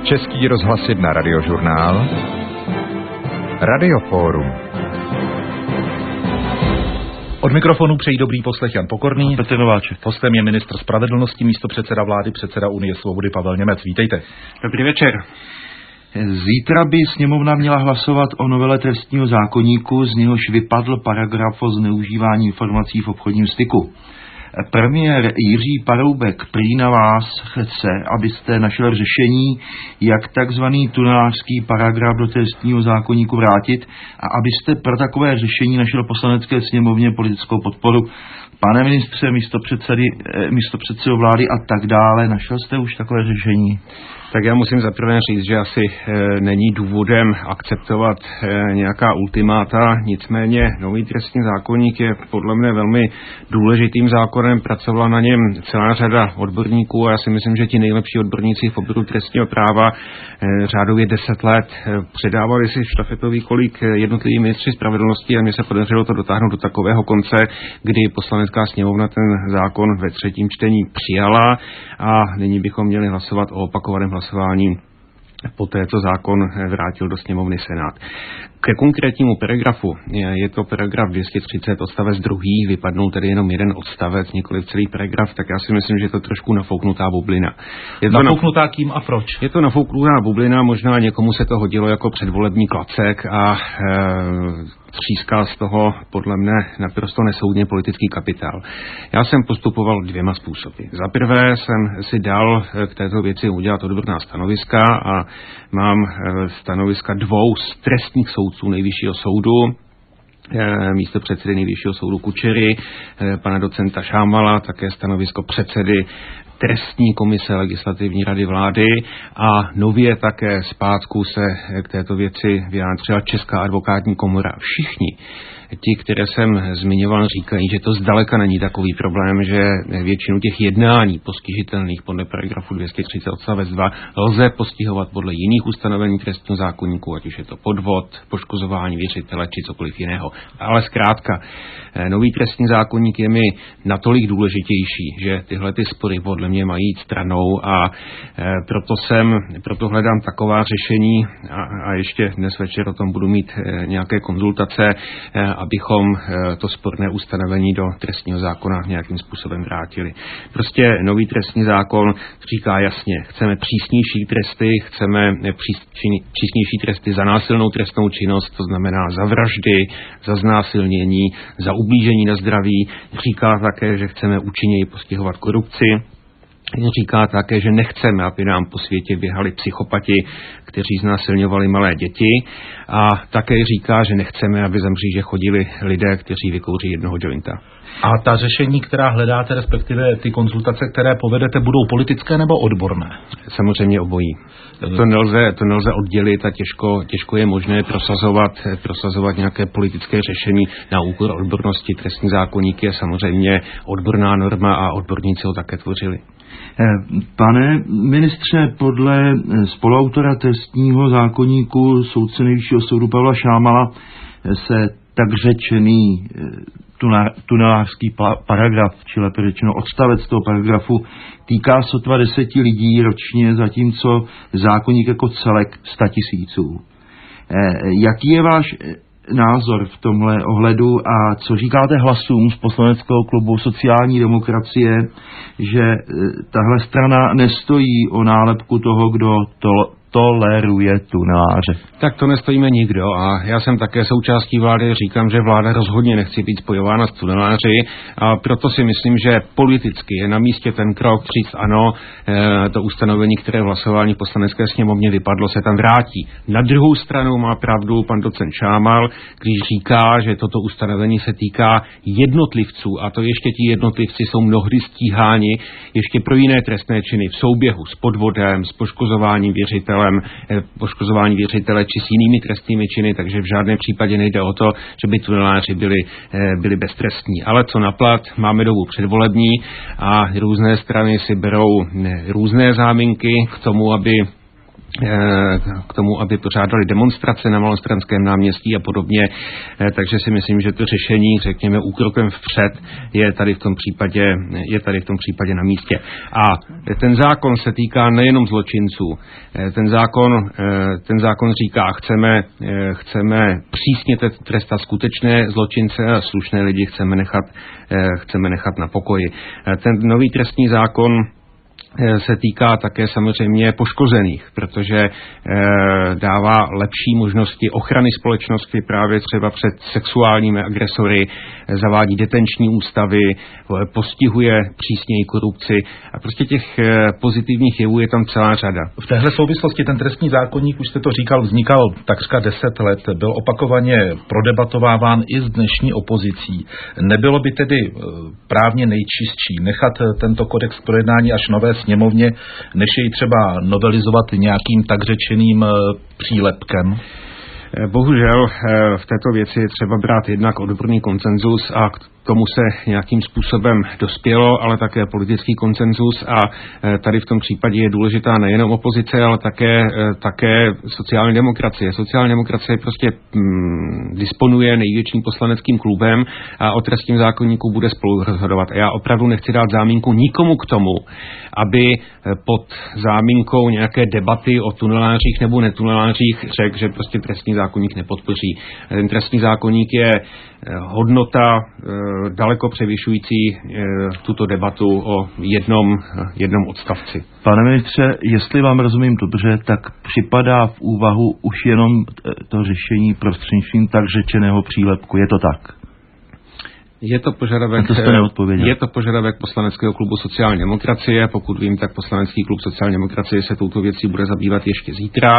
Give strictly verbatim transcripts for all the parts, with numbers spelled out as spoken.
Český rozhlas jedna Radiožurnál, Radiofórum. Od mikrofonu přejí dobrý poslech Jan Pokorný. Petr Nováček. Hostem je ministr spravedlnosti, místopředseda vlády, předseda Unie svobody Pavel Němec. Vítejte. Dobrý večer. Zítra by sněmovna měla hlasovat o novele trestního zákoníku, z něhož vypadl paragraf o zneužívání informací v obchodním styku. Premiér Jiří Paroubek prý na vás chce, abyste našel řešení, jak takzvaný tunelářský paragraf do trestního zákoníku vrátit a abyste pro takové řešení našel poslanecké sněmovně politickou podporu. Pane ministře, místopředsedy, místopředsedo vlády a tak dále, našel jste už takové řešení? Tak já musím zaprvé říct, že asi e, není důvodem akceptovat e, nějaká ultimáta, nicméně nový trestní zákoník je podle mne velmi důležitým zákonem, pracovala na něm celá řada odborníků a já si myslím, že ti nejlepší odborníci v oboru trestního práva e, řádově deset let e, předávali si štafetový kolík jednotlivým ministři spravedlnosti a mně se podařilo to dotáhnout do takového konce, kdy poslanecká sněmovna ten zákon ve třetím čtení přijala a nyní bychom měli hlasovat o opakovaném hlasování. Poté, co zákon vrátil do sněmovny Senát. Ke konkrétnímu paragrafu, je to paragraf dvě stě třicet, odstavec druhý, vypadnul tedy jenom jeden odstavec, nikoliv celý paragraf, tak já si myslím, že je to trošku nafouknutá bublina. Je to nafouknutá kým a proč? Je to nafouknutá bublina, možná někomu se to hodilo jako předvolební klacek a e, tříská z toho podle mne naprosto nesoudně politický kapitál. Já jsem postupoval dvěma způsoby. Za prvé jsem si dal k této věci udělat odborná stanoviska a mám stanoviska dvou z trestních soudců Nejvyššího soudu, místo předsedy Nejvyššího soudu Kučery, pana docenta Šámala, také stanovisko předsedy trestní komise legislativní rady vlády a nově také zpátku se k této věci vyjádřila Česká advokátní komora. Všichni ti, které jsem zmiňoval, říkají, že to zdaleka není takový problém, že většinu těch jednání postižitelných podle paragrafu dvě stě třicet odstavec dva lze postihovat podle jiných ustanovení trestního zákoníku, ať už je to podvod, poškozování věřitele či cokoliv jiného. Ale zkrátka, nový trestní zákoník je mi natolik důležitější, že tyhle ty spory podle mě mají jít stranou a proto jsem, proto hledám taková řešení a, a ještě dnes večer o tom budu mít nějaké konzultace, abychom to sporné ustanovení do trestního zákona nějakým způsobem vrátili. Prostě nový trestní zákon říká jasně, chceme přísnější tresty, chceme přísnější tresty za násilnou trestnou činnost, to znamená za vraždy, za znásilnění, za ublížení na zdraví. Říká také, že chceme účinněji postihovat korupci. Říká také, že nechceme, aby nám po světě běhali psychopati, kteří znásilňovali malé děti. A také říká, že nechceme, aby za mříže chodili lidé, kteří vykouří jednoho jointa. A ta řešení, která hledáte, respektive ty konzultace, které povedete, budou politické nebo odborné? Samozřejmě obojí. To nelze, to nelze oddělit a těžko, těžko je možné prosazovat, prosazovat nějaké politické řešení na úkor odbornosti. Trestní zákoník je samozřejmě odborná norma a odborníci ho také tvořili. Pane ministře, podle spoluautora trestního zákoníku soudce Nejvyššího soudu Pavla Šámala se tak řečený tunelářský paragraf, či lépe řečeno odstavec toho paragrafu, týká sotva deseti lidí ročně, zatímco zákoník jako celek sta tisíců. Jaký je váš názor v tomhle ohledu a co říkáte hlasům z poslaneckého klubu sociální demokracie, že tahle strana nestojí o nálepku toho, kdo to toleruje tuneláře? Tak to nestojíme nikdo a já jsem také součástí vlády, říkám, že vláda rozhodně nechce být spojována s tuneláři a proto si myslím, že politicky je na místě ten krok říct ano, to ustanovení, které v hlasování v poslanecké sněmovně vypadlo, se tam vrátí. Na druhou stranu má pravdu pan docent Šámal, když říká, že toto ustanovení se týká jednotlivců a to ještě ti jednotlivci jsou mnohdy stíháni ještě pro jiné trestné činy v souběhu s podvodem, s poškozováním věřitele, poškozování věřitele či s jinými trestnými činy, takže v žádném případě nejde o to, že by tuneláři byli, byli beztrestní. Ale co na plat, máme dobu předvolební a různé strany si berou různé záminky k tomu, aby k tomu, aby pořádali demonstrace na Malostranském náměstí a podobně. Takže si myslím, že to řešení, řekněme, úkrokem vpřed je tady v tom případě, je tady v tom případě na místě. A ten zákon se týká nejenom zločinců. Ten zákon, ten zákon říká, chceme, chceme přísně trestat skutečné zločince a slušné lidi chceme nechat, chceme nechat na pokoji. Ten nový trestní zákon se týká také samozřejmě poškozených, protože e, dává lepší možnosti ochrany společnosti právě třeba před sexuálními agresory, zavádí detenční ústavy, postihuje přísněji korupci a prostě těch e, pozitivních jevů je tam celá řada. V téhle souvislosti ten trestní zákoník, už jste to říkal, vznikal takřka deset let, byl opakovaně prodebatováván i s dnešní opozicí. Nebylo by tedy právně nejčistší nechat tento kodex k projednání až nové sněmovně, než jej třeba novelizovat nějakým tak řečeným přílepkem? Bohužel v této věci je třeba brát jednak odborný konsenzus a k tomu se nějakým způsobem dospělo, ale také politický konsenzus a tady v tom případě je důležitá nejenom opozice, ale také, také sociální demokracie. Sociální demokracie prostě hm, disponuje největším poslaneckým klubem a o trestním zákoníku bude spolu rozhodovat. A já opravdu nechci dát záminku nikomu k tomu, aby pod záminkou nějaké debaty o tunelářích nebo netunelářích řekl, že prostě trestní zákoník nepodpoří. Ten trestní zákoník je hodnota daleko převyšující tuto debatu o jednom, jednom odstavci. Pane ministře, jestli vám rozumím dobře, tak připadá v úvahu už jenom to řešení prostřednictvím tak řečeného přílepku. Je to tak? Je to požadavek, je to požadavek poslaneckého klubu sociální demokracie. Pokud vím, tak poslanecký klub sociální demokracie se touto věcí bude zabývat ještě zítra.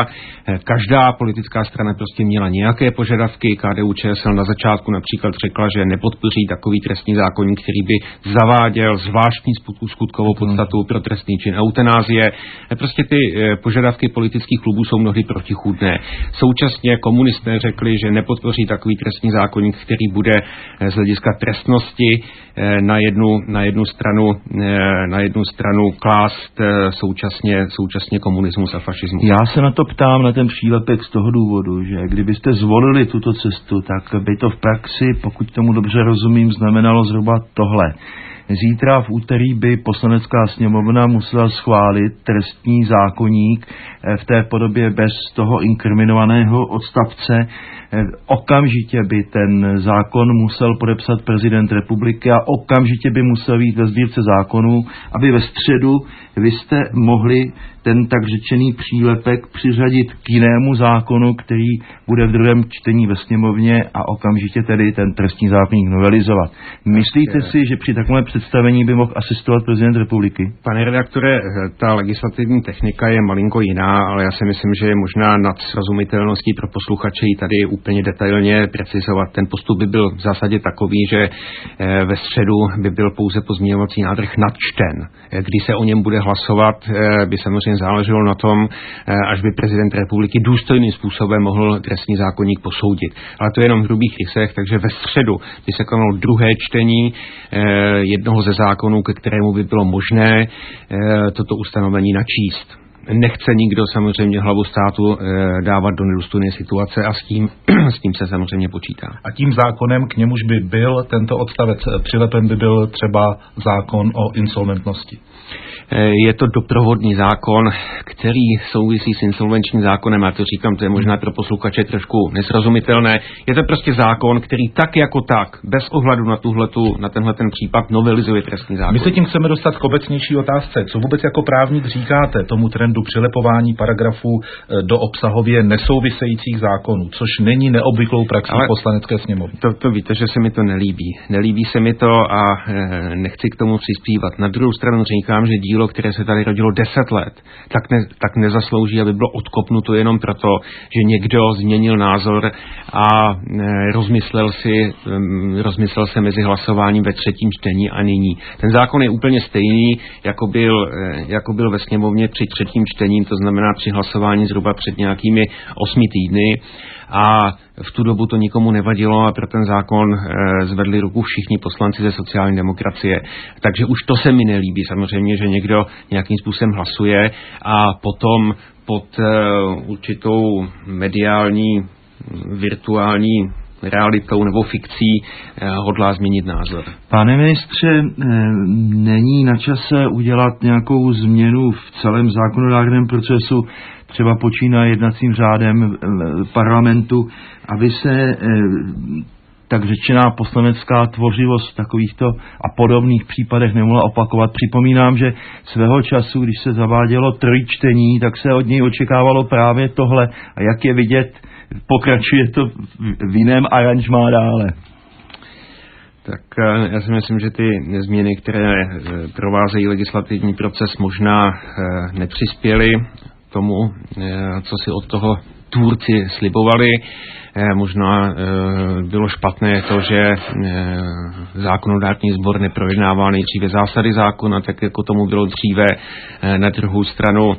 Každá politická strana prostě měla nějaké požadavky. K D U Č S L na začátku například řekla, že nepodpoří takový trestní zákoník, který by zaváděl zvláštní skutkovou podstatu pro trestný čin eutanázie. Prostě ty požadavky politických klubů jsou mnohdy protichůdné. Současně komunisté řekli, že nepodpoří takový trestní zákoník, který bude z hlediska trestnosti na jednu, na jednu stranu, na jednu stranu klást současně, současně komunismus a fašismus. Já se na to ptám, na ten přílepek z toho důvodu, že kdybyste zvolili tuto cestu, tak by to v praxi, pokud tomu dobře rozumím, znamenalo zhruba tohle. Zítra v úterý by poslanecká sněmovna musela schválit trestní zákoník v té podobě bez toho inkriminovaného odstavce. Okamžitě by ten zákon musel podepsat prezident republiky a okamžitě by musel být ve sbírce zákonů, aby ve středu vy jste mohli ten tak řečený přílepek přiřadit k jinému zákonu, který bude v druhém čtení ve sněmovně a okamžitě tedy ten trestní zákoník novelizovat. Myslíte si, že při takovém představení by mohl asistovat prezident republiky? Pane redaktore, ta legislativní technika je malinko jiná, ale já si myslím, že je možná nad srozumitelností pro posluchače ji tady úplně detailně precizovat. Ten postup by byl v zásadě takový, že ve středu by byl pouze pozměňovací návrh nadčten. Když se o něm bude hlasovat, by samozřejmě záleželo na tom, až by prezident republiky důstojným způsobem mohl trestní zákoník posoudit. Ale to je jenom v hrubých rysech, takže ve středu by se konalo druhé čtení jednoho ze zákonů, ke kterému by bylo možné toto ustanovení načíst. Nechce nikdo samozřejmě hlavu státu dávat do nedůstojné situace a s tím, s tím se samozřejmě počítá. A tím zákonem, k němuž by byl tento odstavec přilepen, by byl třeba zákon o insolventnosti. Je to doprovodný zákon, který souvisí s insolvenčním zákonem, a to říkám, to je možná pro posluchače trošku nesrozumitelné. Je to prostě zákon, který tak jako tak, bez ohledu na tuhletu, na tenhle ten případ, novelizuje trestní zákon. My se tím chceme dostat k obecnější otázce. Co vůbec jako právník říkáte tomu trendu přilepování paragrafů do obsahově nesouvisejících zákonů, což není neobvyklou praxí v Poslanecké sněmovny? To, to víte, že se mi to nelíbí. Nelíbí se mi to a e, nechci k tomu přispívat. Na druhou stranu říkám, že dílo, které se tady rodilo deset let, tak, ne, tak nezaslouží, aby bylo odkopnuto jenom proto, že někdo změnil názor a e, rozmyslel si, e, rozmyslel se mezi hlasováním ve třetím čtení a nyní. Ten zákon je úplně stejný, jako byl, e, jako byl ve sněmovně při třetím čtením, to znamená při hlasování zhruba před nějakými osmi týdny. A v tu dobu to nikomu nevadilo a pro ten zákon e, zvedli ruku všichni poslanci ze sociální demokracie. Takže už to se mi nelíbí samozřejmě, že někdo nějakým způsobem hlasuje a potom pod e, určitou mediální, virtuální realitou nebo fikcí eh, hodlá změnit názor. Pane ministře, eh, není na čase udělat nějakou změnu v celém zákonodárném procesu, třeba počíná jednacím řádem eh, parlamentu, aby se eh, tak řečená poslanecká tvořivost v takovýchto a podobných případech nemohla opakovat. Připomínám, že svého času, když se zavádělo trojčtení, tak se od něj očekávalo právě tohle. A jak je vidět, pokračuje to v jiném aranžmá dále. Tak já si myslím, že ty změny, které provázejí legislativní proces, možná nepřispěly tomu, co si od toho tvůrci slibovali. Možná bylo špatné to, že zákonodárný sbor neprojednává nejdříve zásady zákona, tak jako tomu bylo dříve. Na druhou stranu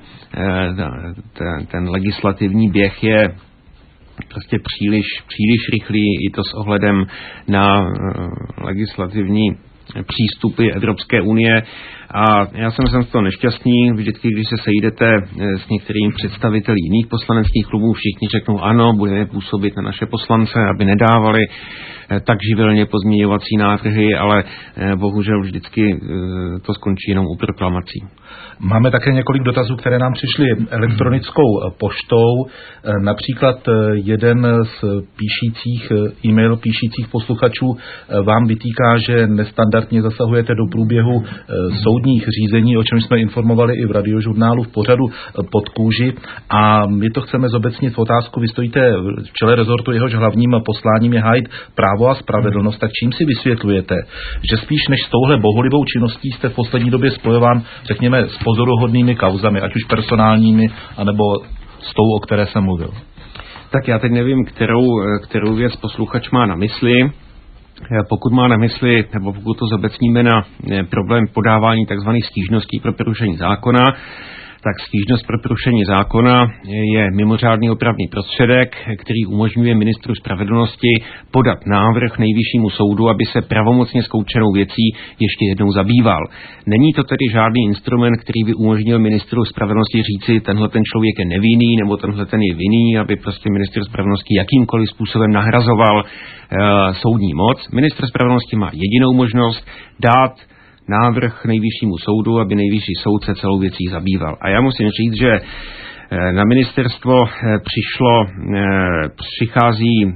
ten legislativní běh je prostě příliš, příliš rychlý, i to s ohledem na legislativní přístupy Evropské unie. A já jsem jsem z toho nešťastný. Vždycky, když se sejdete s některými představiteli jiných poslaneckých klubů, všichni řeknou ano, budeme působit na naše poslance, aby nedávali tak živelně pozměňovací návrhy, ale bohužel vždycky to skončí jenom u proklamací. Máme také několik dotazů, které nám přišly elektronickou poštou. Například jeden z píšících, e-mail píšících posluchačů vám vytýká, že nestandardně zasahujete do průběhu soudních řízení, o čem jsme informovali i v radiožurnálu v pořadu Pod kůži. A my to chceme zobecnit v otázku. Vy stojíte v čele rezortu, jehož hlavním posláním je hájit právo a spravedlnost. Tak čím si vysvětlujete, že spíš než s touhle bohulibou činností jste v poslední době spojován, řekněme, s pozoruhodnými kauzami, ať už personálními, anebo s tou, o které jsem mluvil? Tak já teď nevím, kterou, kterou věc posluchač má na mysli. Pokud má na mysli, nebo pokud to zobecníme na problém podávání tzv. Stížností pro porušení zákona, tak stížnost pro porušení zákona je mimořádný opravný prostředek, který umožňuje ministru spravedlnosti podat návrh nejvyššímu soudu, aby se pravomocně zkoušenou věcí ještě jednou zabýval. Není to tedy žádný instrument, který by umožnil ministru spravedlnosti říci, tenhle ten člověk je nevinný nebo tenhle ten je vinný, aby prostě ministr spravedlnosti jakýmkoliv způsobem nahrazoval uh, soudní moc. Ministr spravedlnosti má jedinou možnost dát návrh nejvyššímu soudu, aby nejvyšší soud se celou věcí zabýval. A já musím říct, že na ministerstvo přišlo, přichází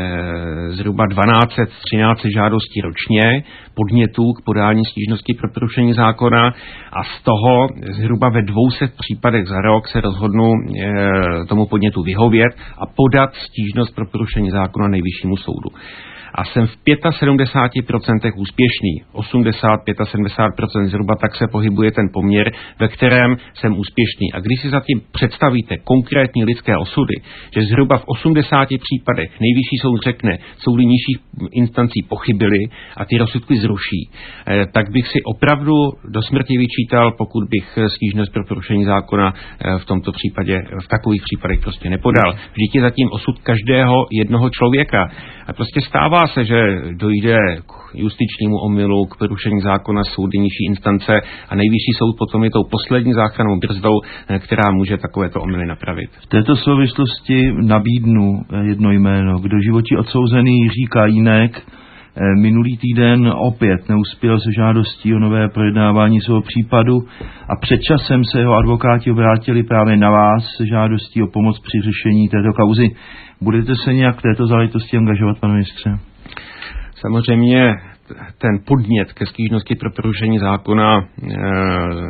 zhruba dvanáct třináct žádostí ročně, podnětů k podání stížnosti pro porušení zákona a z toho zhruba ve dvou stech případech za rok se rozhodnu tomu podnětu vyhovět a podat stížnost pro porušení zákona nejvyššímu soudu. A jsem v sedmdesát pět procent úspěšný, osmdesát - sedmdesát pět procent zhruba tak se pohybuje ten poměr, ve kterém jsem úspěšný. A když si zatím představíte konkrétní lidské osudy, že zhruba v osmdesáti případech nejvyšší soud řekne, soudy nižších instancí pochybily a ty rozsudky zruší, tak bych si opravdu do smrti vyčítal, pokud bych stížnost pro porušení zákona v tomto případě, v takových případech prostě nepodal. Vždyť je zatím osud každého jednoho člověka. A prostě stává se, že dojde k justičnímu omylu, k porušení zákona soudy nižší instance a nejvyšší soud potom je tou poslední záchrannou brzdou, která může takovéto omyly napravit. V této souvislosti nabídnu jedno jméno. K doživotí odsouzený Jiří Kajínek minulý týden opět neuspěl se žádostí o nové projednávání svého případu a před časem se jeho advokáti obrátili právě na vás se žádostí o pomoc při řešení této kauzy. Budete se nějak v této záležitosti angažovat, pane ministře? Samozřejmě ten podnět ke stížnosti pro porušení zákona e,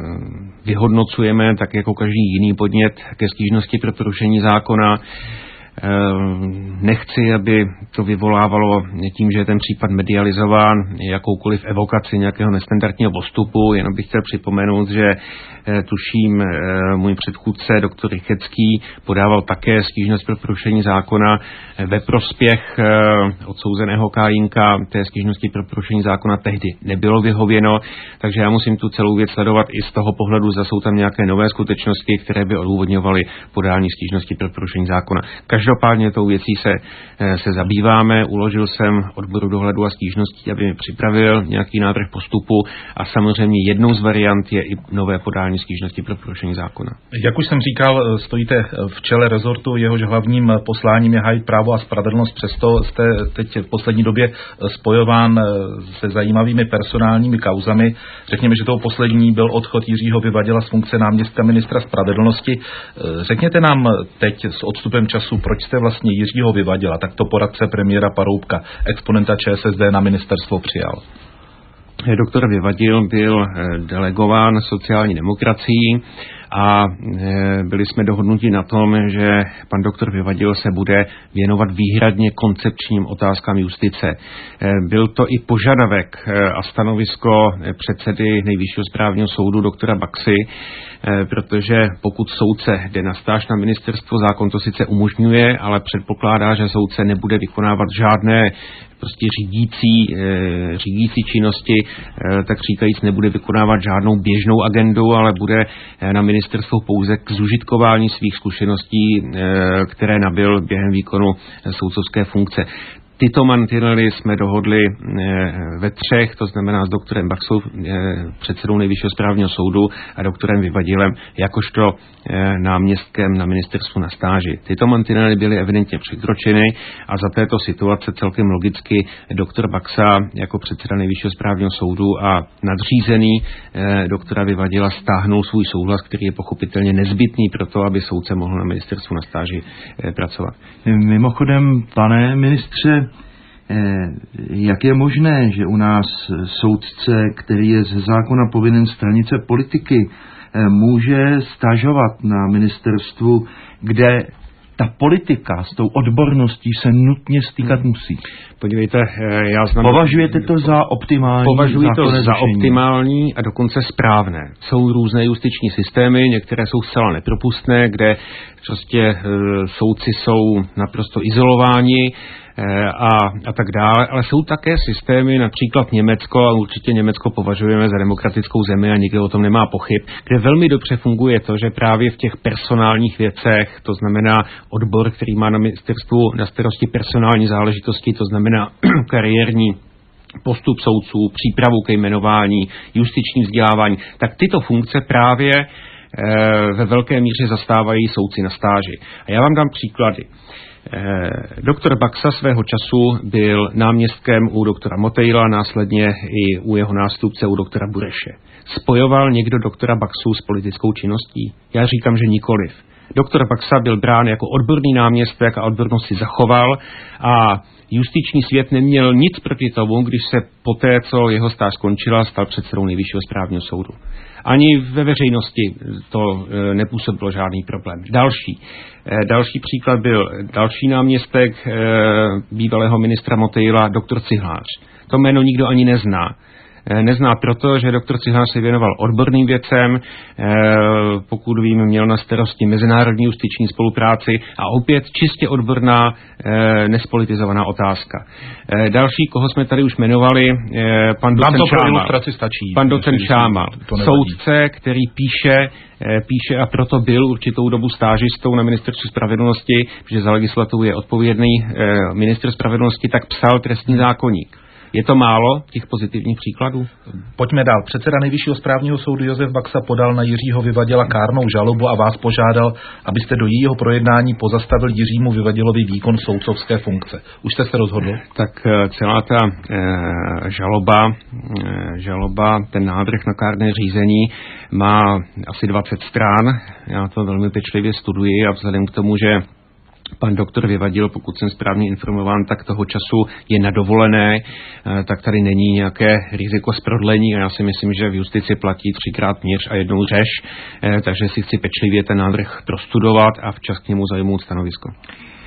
vyhodnocujeme tak jako každý jiný podnět ke stížnosti pro porušení zákona. Nechci, aby to vyvolávalo tím, že je ten případ medializován, jakoukoliv evokaci nějakého nestandardního postupu. Jenom bych chtěl připomenout, že tuším můj předchůdce doktor Rychecký podával také stížnost pro porušení zákona ve prospěch odsouzeného Kajínka. Té stížnosti pro porušení zákona tehdy nebylo vyhověno, takže já musím tu celou věc sledovat i z toho pohledu, zda jsou tam nějaké nové skutečnosti, které by odůvodňovaly podání stížnosti pro porušení zákona. Každopádně tou věcí se, se zabýváme. Uložil jsem odboru dohledu a stížností, aby mi připravil nějaký návrh postupu a samozřejmě jednou z variant je i nové podání stížnosti pro porušení zákona. Jak už jsem říkal, stojíte v čele rezortu, jehož hlavním posláním je hájit právo a spravedlnost, přesto jste teď v poslední době spojován se zajímavými personálními kauzami. Řekněme, že tou poslední byl odchod Jiřího Vyvadila z funkce náměstka ministra spravedlnosti. Řekněte nám teď s odstupem času, proč jste vlastně Jiřího Vyvadila, takto poradce premiéra Paroubka, exponenta ČSSD, na ministerstvo přijal? Doktor Vyvadil byl delegován sociální demokracií a byli jsme dohodnuti na tom, že pan doktor Vyvadil se bude věnovat výhradně koncepčním otázkám justice. Byl to i požadavek a stanovisko předsedy Nejvyššího správního soudu doktora Baxy, protože pokud soudce jde na stáž na ministerstvo, zákon to sice umožňuje, ale předpokládá, že soudce nebude vykonávat žádné prostě řídící, řídící činnosti, tak říkajíc nebude vykonávat žádnou běžnou agendu, ale bude na ministerstvu pouze k zužitkování svých zkušeností, které nabyl během výkonu soudcovské funkce. Tyto mantinely jsme dohodli ve třech, to znamená s doktorem Baxou, předsedou Nejvyššího správního soudu, a doktorem Vyvadilem jakožto náměstkem na ministerstvu na stáži. Tyto mantinely byly evidentně překročeny a za této situace celkem logicky doktor Baxa jako předseda Nejvyššího správního soudu a nadřízený doktora Vyvadila stáhnul svůj souhlas, který je pochopitelně nezbytný pro to, aby soudce mohl na ministerstvu na stáži pracovat. Mimochodem, pane ministře, jak je možné, že u nás soudce, který je ze zákona povinen stranit se politiky, může stažovat na ministerstvu, kde ta politika s tou odborností se nutně stýkat musí? Podívejte, já znamená... Považujete to za optimální? Považuji to za řešení? Optimální a dokonce správné. Jsou různé justiční systémy, některé jsou zcela nepropustné, kde prostě e, soudci jsou naprosto izolováni, A, a tak dále, ale jsou také systémy, například Německo, a určitě Německo považujeme za demokratickou zemi a nikdo o tom nemá pochyb, kde velmi dobře funguje to, že právě v těch personálních věcech, to znamená odbor, který má na ministerstvu na starosti personální záležitosti, to znamená kariérní postup soudců, přípravu ke jmenování, justiční vzdělávání, tak tyto funkce právě e, ve velké míře zastávají soudci na stáži. A já vám dám příklady. Doktor Baxa svého času byl náměstkem u doktora Motejla, následně i u jeho nástupce u doktora Bureše. Spojoval někdo doktora Baxu s politickou činností? Já říkám, že nikoliv. Doktor Baxa byl brán jako odborný náměstek a odbornost si zachoval a justiční svět neměl nic proti tomu, když se poté, co jeho stáž skončila, stal předsedou Nejvyššího správního soudu. Ani ve veřejnosti to nepůsobilo žádný problém. Další. Další příklad byl další náměstek bývalého ministra Motejla, doktor Cihlář. To jméno nikdo ani nezná. Nezná proto, že doktor Cihlář se věnoval odborným věcem, pokud vím, měl na starosti mezinárodní justiční spolupráci a opět čistě odborná, nespolitizovaná otázka. Další, koho jsme tady už jmenovali, pan docent Šámal. Pan docent Šámal, soudce, který píše, píše a proto byl určitou dobu stážistou na ministerstvu spravedlnosti, protože za legislativu je odpovědný ministr spravedlnosti, tak psal trestní zákoník. Je to málo těch pozitivních příkladů? Pojďme dál. Předseda Nejvyššího správního soudu Josef Baxa podal na Jiřího Vyvadila kárnou žalobu a vás požádal, abyste do jejího projednání pozastavil Jiřímu Vyvadilovi výkon soudcovské funkce. Už jste se rozhodl? Tak celá ta e, žaloba, e, žaloba, ten návrh na kárné řízení má asi dvacet strán. Já to velmi pečlivě studuji a vzhledem k tomu, že pan doktor Vyvadil, pokud jsem správně informován, tak toho času je na dovolené, tak tady není nějaké riziko z prodlení a já si myslím, že v justici platí třikrát měř a jednou řeš, takže si chci pečlivě ten návrh prostudovat a včas k němu zajmout stanovisko.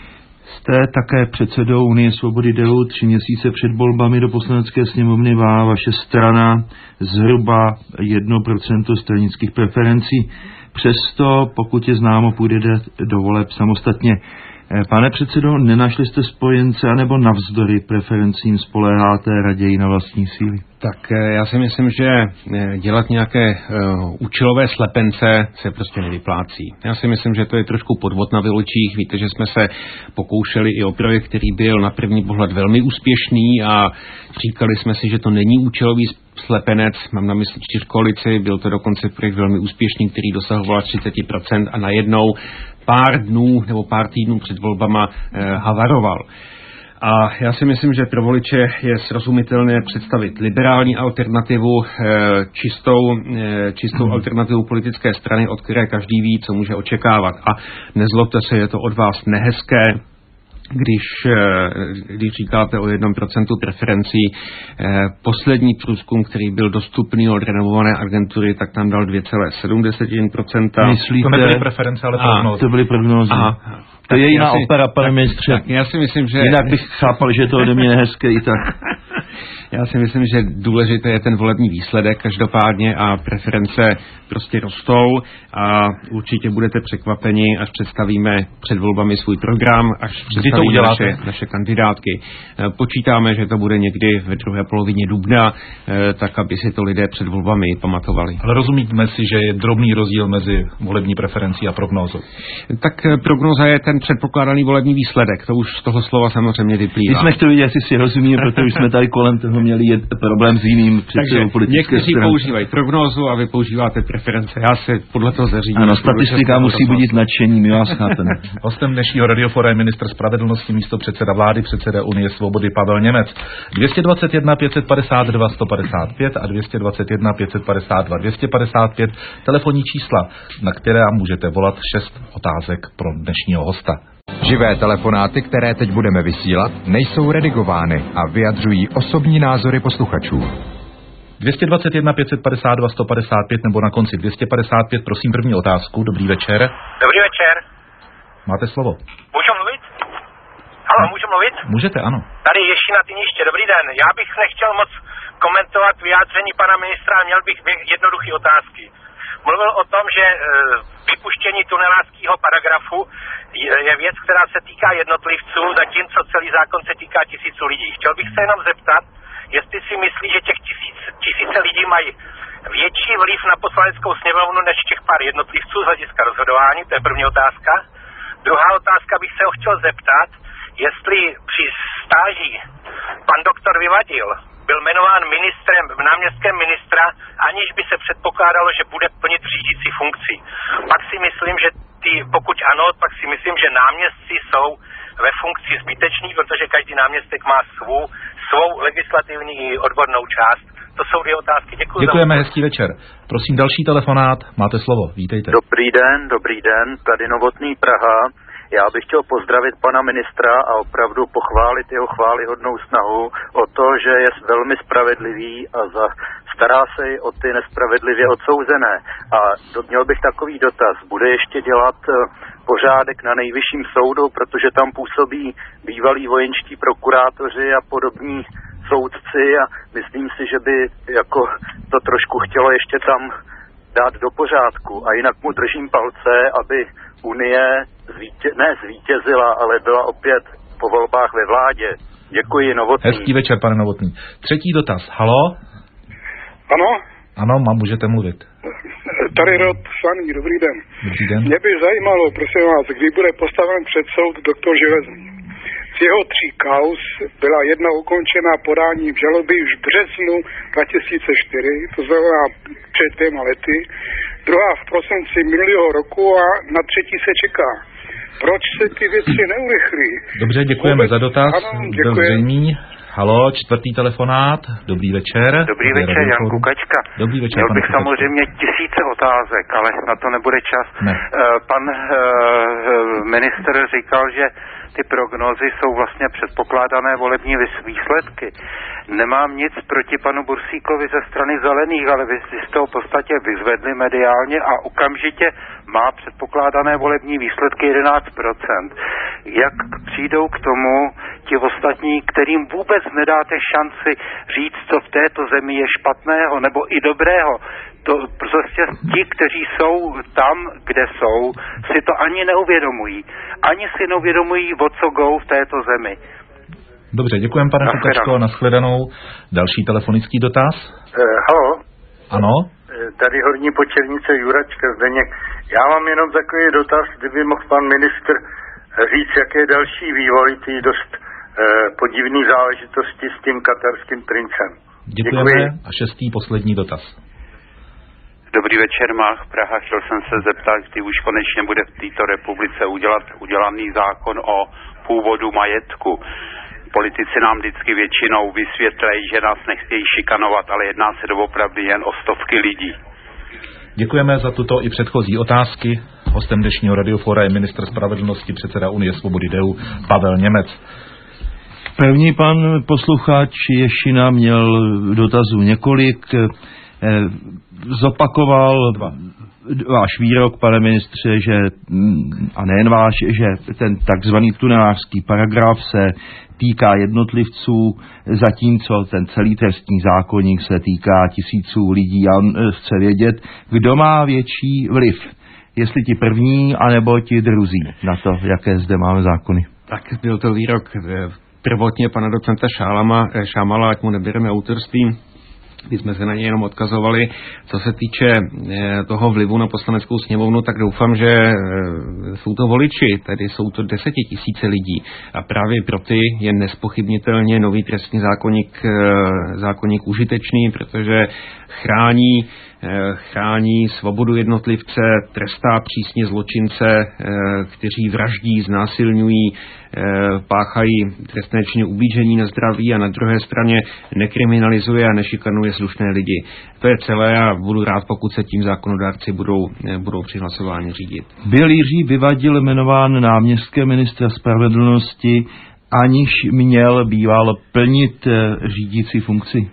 Jste také předsedou Unie svobody D U. Tři měsíce před volbami do poslanecké sněmovny má vaše strana zhruba jedno procento stranických preferencí. Přesto, pokud je známo, půjdete do voleb samostatně. Pane předsedo, nenašli jste spojence, anebo navzdory preferencím spoléháte raději na vlastní síly? Tak já si myslím, že dělat nějaké uh, účelové slepence se prostě nevyplácí. Já si myslím, že to je trošku podvod na voličích. Víte, že jsme se pokoušeli i o projekt, který byl na první pohled velmi úspěšný a říkali jsme si, že to není účelový slepenec, mám na mysli čtyřkoalici, byl to dokonce projekt velmi úspěšný, který dosahoval třicet procent a najednou pár dnů nebo pár týdnů před volbama eh, havaroval. A já si myslím, že pro voliče je srozumitelné představit liberální alternativu, eh, čistou, eh, čistou hmm. alternativu politické strany, od které každý ví, co může očekávat. A nezlobte se, je to od vás nehezké, když, když říkáte o jednom procentu preferencí. Poslední průzkum, který byl dostupný od renovované agentury, tak tam dal dvě celé sedm procenta. Myslíte? To nebyly preference, ale prognózy. To byly prognózy. To je jiná si, opera, pane ministře. Tak já si myslím, že... Jinak bych chápal, že to ode mě nehezké i tak. Já si myslím, že důležité je ten volební výsledek každopádně a preference prostě rostou a určitě budete překvapeni, až představíme před volbami svůj program, až představíme naše, naše kandidátky. Počítáme, že to bude někdy ve druhé polovině dubna, tak aby si to lidé před volbami pamatovali. Ale rozumíme si, že je drobný rozdíl mezi volební preferencí a prognózou. Tak prognóza je ten předpokládaný volební výsledek, to už z toho slova samozřejmě vyplývá. My jsme chtěli vidět, jestli si rozumíme, protože už jsme tady kolem toho měli problém s jiným předsedou politické někteří strany. Používají prognózu a vy používáte preference. Já se podle toho zařídím. Ano, statistika musí budit nadšení, my vás chápeme. Hostem dnešního radiofora je ministr spravedlnosti, místopředseda vlády, předseda Unie svobody Pavel Němec. dvě stě dvacet jedna pět set padesát dva sto padesát pět a dvě stě dvacet jedna pět set padesát dva dvě stě padesát pět telefonní čísla, na které můžete volat šest otázek pro dnešního hosta. Živé telefonáty, které teď budeme vysílat, nejsou redigovány a vyjadřují osobní názory posluchačů. dvě stě dvacet jedna pět set padesát dva sto padesát pět nebo na konci dvě stě padesát pět, prosím první otázku. Dobrý večer. Dobrý večer. Máte slovo. Můžu mluvit? Halo, můžu mluvit? Můžete, ano. Tady Ješí na Tyniště, dobrý den. Já bych nechtěl moc komentovat vyjádření pana ministra, měl bych jednoduché otázky. Mluvil o tom, že vypuštění tunelářského paragrafu je věc, která se týká jednotlivců, zatímco celý zákon se týká tisíců lidí. Chtěl bych se jenom zeptat, jestli si myslí, že těch tisíc, tisíce lidí mají větší vliv na poslaneckou sněmovnu než těch pár jednotlivců z hlediska rozhodování, to je první otázka. Druhá otázka bych se ho chtěl zeptat, jestli při stáži pan doktor Vyvadil byl jmenován ministrem, náměstkem ministra, aniž by se předpokládalo, že bude plnit řídící funkci. Pak si myslím, že ty, pokud ano, pak si myslím, že náměstci jsou ve funkci zbyteční, protože každý náměstek má svou, svou legislativní i odbornou část. To jsou dvě otázky. Děkuji. Děkujeme, hezký večer. Prosím další telefonát, máte slovo, vítejte. Dobrý den, dobrý den, tady Novotný Praha. Já bych chtěl pozdravit pana ministra a opravdu pochválit jeho chvályhodnou snahu o to, že je velmi spravedlivý a za, stará se i o ty nespravedlivě odsouzené. A do, měl bych takový dotaz. Bude ještě dělat uh, pořádek na nejvyšším soudu, protože tam působí bývalí vojenští prokurátoři a podobní soudci a myslím si, že by jako to trošku chtělo ještě tam dát do pořádku. A jinak mu držím palce, aby Unie zvítě, ne zvítězila, ale byla opět po volbách ve vládě. Děkuji, Novotný. Hezký večer, pane Novotný. Třetí dotaz. Halo? Ano? Ano, mám, můžete mluvit. Tady Rod Slaný, dobrý den. Dobrý den. Mě by zajímalo, prosím vás, kdy bude postaven před soud doktor Železný. Z jeho tří kauz byla jedna ukončena podáním žaloby už v březnu dva tisíce čtyři, to znamená před dvěma lety, druhá v prosinci minulého roku a na třetí se čeká. Proč se ty věci neurychlí? Dobře, děkujeme Vůbec, za dotaz. Ano, děkuji. Halo, čtvrtý telefonát. Dobrý večer. Dobrý večer, Jan Kukačka. Dobrý večer, Měl bych Kukačka. samozřejmě tisíce otázek, ale na to nebude čas. Ne. Pan uh, minister říkal, že ty prognózy jsou vlastně předpokládané volební výsledky. Nemám nic proti panu Bursíkovi ze strany Zelených, ale vy jste ho v podstatě vyzvedli mediálně a okamžitě má předpokládané volební výsledky jedenáct procent. Jak přijdou k tomu ti ostatní, kterým vůbec nedáte šanci říct, co v této zemi je špatného nebo i dobrého? To prostě ti, kteří jsou tam, kde jsou, si to ani neuvědomují. Ani si neuvědomují, o co go v této zemi. Dobře, děkujeme, pane Kukačko, nashledanou. Další telefonický dotaz. Uh, halo. Ano. Tady Horní Počernice, Juračka, Zdeněk. Já mám jenom takový dotaz, kdyby mohl pan ministr říct, jaké je další vývoj té dost uh, podivné záležitosti s tím katarským princem. Děkujeme. Děkuji. A šestý, poslední dotaz. Dobrý večer, Mach Praha. Chtěl jsem se zeptat, kdy už konečně bude v této republice udělat, udělaný zákon o původu majetku. Politici nám vždycky většinou vysvětlejí, že nás nechtějí šikanovat, ale jedná se doopravdy jen o stovky lidí. Děkujeme za tuto i předchozí otázky. Hostem dnešního Radiofora je ministr spravedlnosti, předseda Unie svobody D U Pavel Němec. První pan posluchač Ješina měl dotazů několik. Zopakoval váš výrok, pane ministře, že, a nejen váš, že ten takzvaný tunelářský paragraf se týká jednotlivců, zatímco ten celý trestní zákoník se týká tisíců lidí a on chce vědět, kdo má větší vliv, jestli ti první, anebo ti druzí na to, jaké zde máme zákony. Tak byl to výrok prvotně pana docenta Šálama, Šámala, ať mu nebereme autorství. My jsme se na ně jenom odkazovali. Co se týče toho vlivu na poslaneckou sněmovnu, tak doufám, že jsou to voliči, tedy jsou to desetitisíce lidí. A právě pro ty je nespochybnitelně nový trestní zákoník, zákoník užitečný, protože chrání chrání svobodu jednotlivce, trestá přísně zločince, kteří vraždí, znásilňují, páchají trestné činy ublížení na zdraví a na druhé straně nekriminalizuje a nešikanuje slušné lidi. To je celé a budu rád, pokud se tím zákonodárci budou, budou při hlasování řídit. Byl Jiří Vyvadil jmenován náměstkem ministra spravedlnosti, aniž měl býval plnit řídící funkci.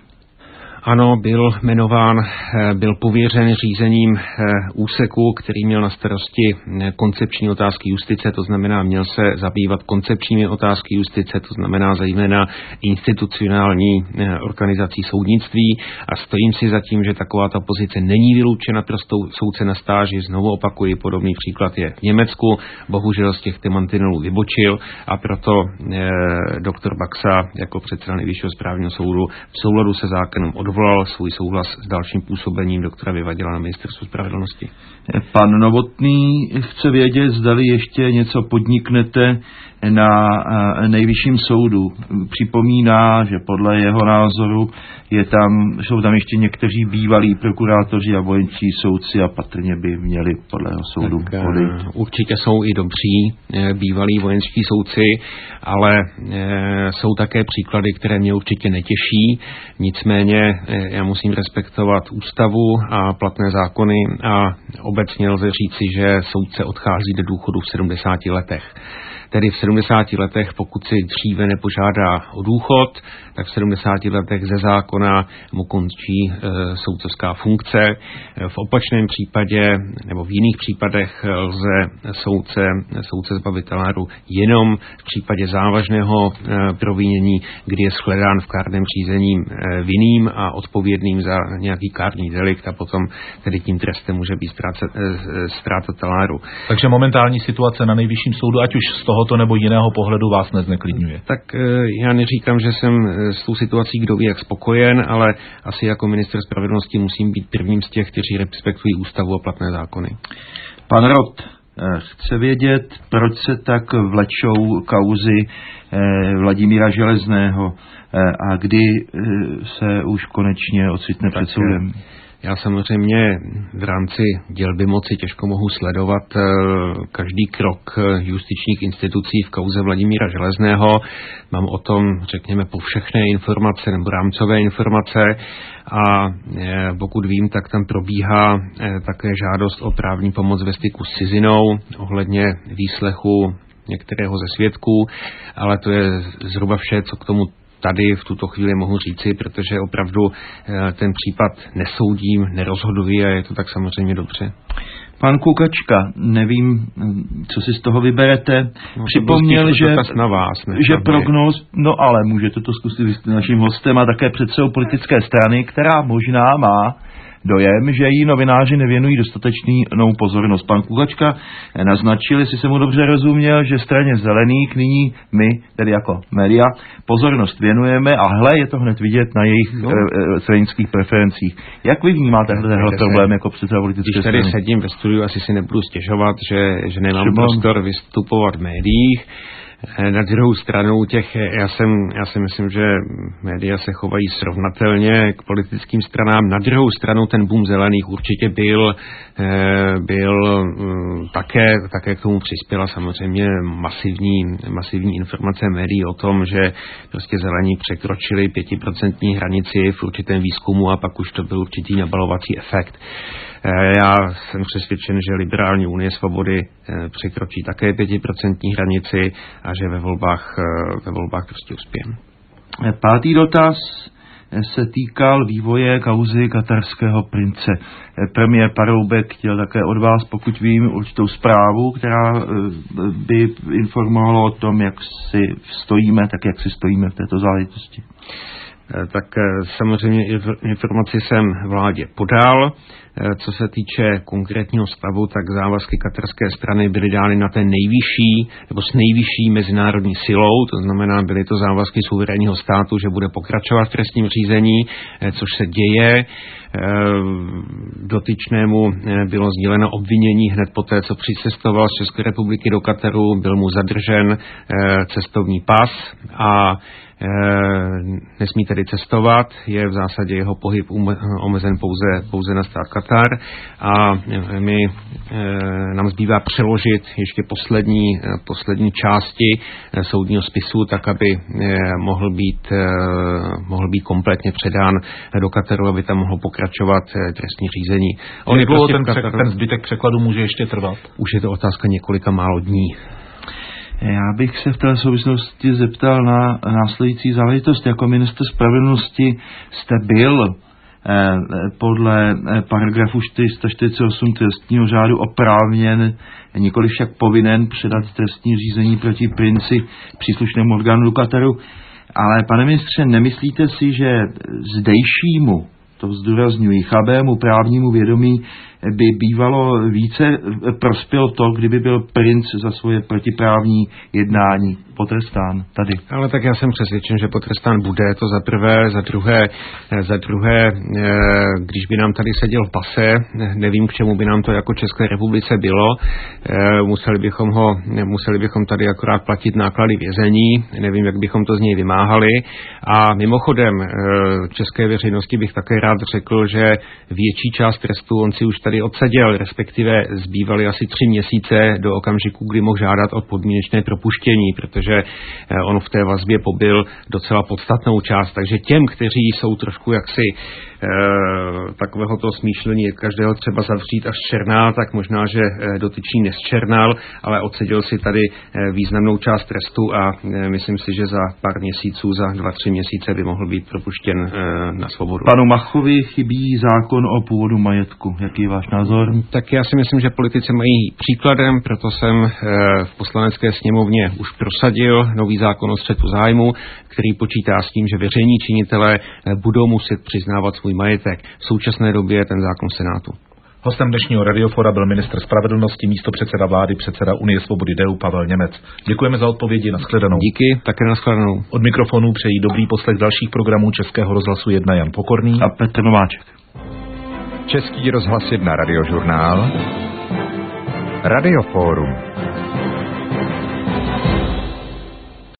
Ano, byl jmenován, byl pověřen řízením úseku, který měl na starosti koncepční otázky justice, to znamená, měl se zabývat koncepčními otázky justice, to znamená zejména institucionální organizací soudnictví a stojím si za tím, že taková ta pozice není vyloučena pro soudce na stáži. Znovu opakuji, podobný příklad je v Německu, bohužel z těch mantinelů vybočil a proto eh, doktor Baxa jako předseda Nejvyššího správního soudu v souladu se zákonem odvolal svůj souhlas s dalším působením doktora Vyvadila na ministerstvu spravedlnosti. Pan Novotný chce vědět, zdali ještě něco podniknete na Nejvyšším soudu. Připomíná, že podle jeho názoru je tam, jsou tam ještě někteří bývalí prokurátoři a vojenští soudci a patrně by měli podle jeho soudu odejít. Určitě jsou i dobří bývalí vojenští soudci, ale jsou také příklady, které mě určitě netěší. Nicméně já musím respektovat ústavu a platné zákony a obecně lze říci, že soudce odchází do důchodu v sedmdesáti letech. Tedy v sedmdesáti letech, pokud si dříve nepožádá o důchod, tak v sedmdesáti letech ze zákona mu končí e, soudcovská funkce. V opačném případě nebo v jiných případech lze soudce, soudce zbavit taláru jenom v případě závažného e, provinění, kdy je shledán v kárném řízení e, vinným a odpovědným za nějaký kárný delikt a potom tedy tím trestem může být ztráta, e, ztráta taláru. Takže momentální situace na Nejvyšším soudu, ať už z tohoto nebo jiného pohledu, vás nezneklidňuje? Tak já neříkám, že jsem s tou situací kdo ví jak spokojen, ale asi jako ministr spravedlnosti musím být prvním z těch, kteří respektují ústavu a platné zákony. Pan Rod chce vědět, proč se tak vlečou kauzy Vladimíra Železného a kdy se už konečně ocitne před soudem. Já samozřejmě v rámci dělby moci těžko mohu sledovat každý krok justičních institucí v kauze Vladimíra Železného. Mám o tom, řekněme, povšechné informace nebo rámcové informace a pokud vím, tak tam probíhá také žádost o právní pomoc ve styku s cizinou ohledně výslechu některého ze svědků, ale to je zhruba vše, co k tomu tady v tuto chvíli mohu říci, protože opravdu ten případ nesoudím, nerozhoduji a je to tak samozřejmě dobře. Pan Kukačka, nevím, co si z toho vyberete, no, připomněl, že, na vás, ne, že prognóz, no ale můžete to zkusit s naším hostem a také předsedou politické strany, která možná má dojem, že jí novináři nevěnují dostatečnou pozornost. Pan Kukačka naznačil, jestli jsem mu dobře rozuměl, že straně Zelených nyní my, tedy jako média, pozornost věnujeme a hle, je to hned vidět na jejich no. e, stranických preferencích. Jak vy vnímáte tenhle problém jako předseda politické strany? Když tady sedím ve studiu, asi si nebudu stěžovat, že, že nemám Třeba... prostor vystupovat v médiích. Na druhou stranu těch, já, jsem, já si myslím, že média se chovají srovnatelně k politickým stranám. Na druhou stranu ten boom zelených určitě byl, byl také, také k tomu přispěla samozřejmě masivní, masivní informace médií o tom, že prostě zelení překročili pětiprocentní hranici v určitém výzkumu a pak už to byl určitý nabalovací efekt. Já jsem přesvědčen, že liberální unie svobody překročí také pětiprocentní hranici a že ve volbách, ve volbách prostě uspějeme. Pátý dotaz se týkal vývoje kauzy katarského prince. Premiér Paroubek chtěl také od vás, pokud vím, určitou zprávu, která by informovala o tom, jak si stojíme, tak jak si stojíme v této záležitosti. Tak samozřejmě informaci jsem vládě podal. Co se týče konkrétního stavu, tak závazky katarské strany byly dány na té nejvyšší nebo s nejvyšší mezinárodní silou, to znamená, byly to závazky suverénního státu, že bude pokračovat v trestním řízení, což se děje. Dotyčnému bylo sděleno obvinění hned poté, co přicestoval z České republiky do Kataru, byl mu zadržen cestovní pas a nesmí tedy cestovat, je v zásadě jeho pohyb omezen pouze, pouze na stát Katar a my, nám zbývá přeložit ještě poslední, poslední části soudního spisu, tak aby mohl být, mohl být kompletně předán do Kataru, aby tam mohlo pokračovat trestní řízení. On je prostě ten, Kataru, ten zbytek překladu může ještě trvat? Už je to otázka několika málo dní. Já bych se v té souvislosti zeptal na následující záležitost. Jako ministr spravedlnosti jste byl eh, podle eh, paragrafu čtyři sta čtyřicet osm trestního řádu oprávněn, nikoli však povinen předat trestní řízení proti princi příslušnému orgánu do Kataru. Ale pane ministře, nemyslíte si, že zdejšímu, to zdůrazňuji, chabému právnímu vědomí by bývalo více prospělo to, kdyby byl princ za svoje protiprávní jednání potrestán tady. Ale tak já jsem přesvědčen, že potrestán bude, to za prvé, za druhé, za druhé, když by nám tady seděl v pase, nevím, k čemu by nám to jako České republice bylo, museli bychom ho, museli bychom tady akorát platit náklady vězení, nevím, jak bychom to z něj vymáhali a mimochodem české veřejnosti bych také rád řekl, že větší část trestu on si už tady odseděl, respektive zbývaly asi tři měsíce do okamžiku, kdy mohl žádat o podmínečné propuštění, protože on v té vazbě pobyl docela podstatnou část, takže těm, kteří jsou trošku jaksi e, takového toho smýšlení, každého třeba zavřít až černá, tak možná, že dotyčný nesčernal, ale odseděl si tady významnou část trestu a e, myslím si, že za pár měsíců, za dva, tři měsíce by mohl být propuštěn e, na svobodu. Panu Machovi chybí zákon o původu majetku. Jaký je váš názor? Tak já si myslím, že politici mají příkladem, proto jsem e, v poslanecké sněmovně už prosadil nový zákon o střetu zájmu, který počítá s tím, že veřejní činitelé budou muset přiznávat svůj majetek. V současné době je ten zákon v Senátu. Hostem dnešního Radiofora byl ministr spravedlnosti, místopředseda vlády, předseda Unie svobody D E U Pavel Němec. Děkujeme za odpovědi, nashledanou. Díky, také nashledanou. Od mikrofonu přejí dobrý poslech dalších programů Českého rozhlasu jedna Jan Pokorný a Petr Nováček. Český rozhlas jedna Radiožurnál, Radioforum.